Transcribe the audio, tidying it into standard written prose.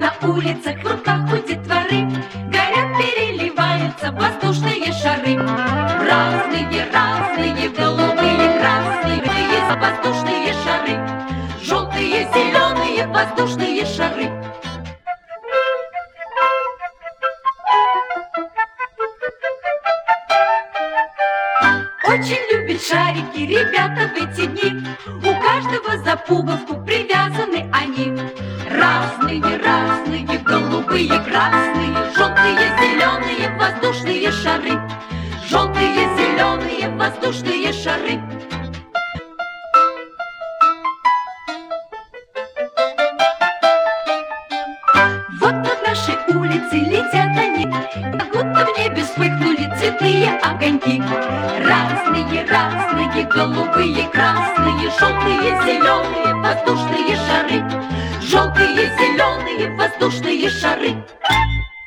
на улицах, в руках у детворы горят, переливаются воздушные шары. Разные, разные, голубые, красные воздушные шары. Желтые, зеленые воздушные шары. Очень любят шарики ребята в эти дни. У каждого за пуговку привязаны они. Разные, разные, голубые, красные, желтые, зеленые воздушные шары. Желтые, зеленые воздушные шары. Вот над нашей улицей летят они, как будто в небе вспыхнули цветные огоньки. Разные, разные, голубые, красные, желтые, зеленые воздушные шары. Желтые, зеленые воздушные шары.